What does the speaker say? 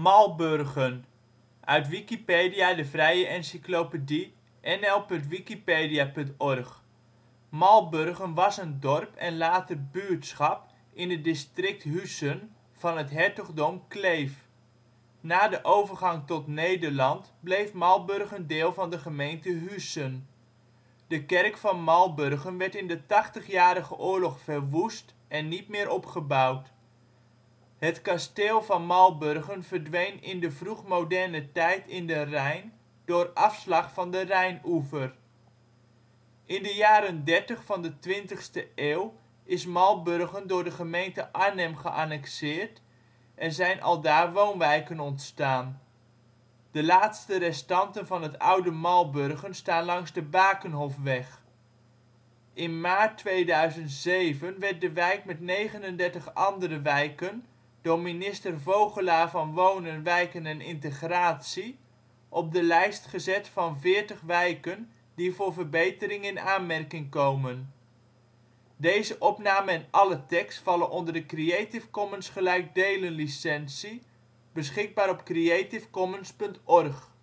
Malburgen, uit Wikipedia, de vrije encyclopedie. nl.wikipedia.org. Malburgen was een dorp en later buurtschap in het district Huissen van het Hertogdom Kleef. Na de overgang tot Nederland bleef Malburgen deel van de gemeente Huissen. De kerk van Malburgen werd in de Tachtigjarige Oorlog verwoest en niet meer opgebouwd. Het kasteel van Malburgen verdween in de vroegmoderne tijd in de Rijn door afslag van de Rijnoever. In de jaren dertig van de 20e eeuw is Malburgen door de gemeente Arnhem geannexeerd en zijn aldaar woonwijken ontstaan. De laatste restanten van het oude Malburgen staan langs de Bakenhofweg. In maart 2007 werd de wijk met 39 andere wijken door minister Vogelaar van Wonen, Wijken en Integratie op de lijst gezet van 40 wijken die voor verbetering in aanmerking komen. Deze opname en alle tekst vallen onder de Creative Commons gelijkdelen licentie, beschikbaar op creativecommons.org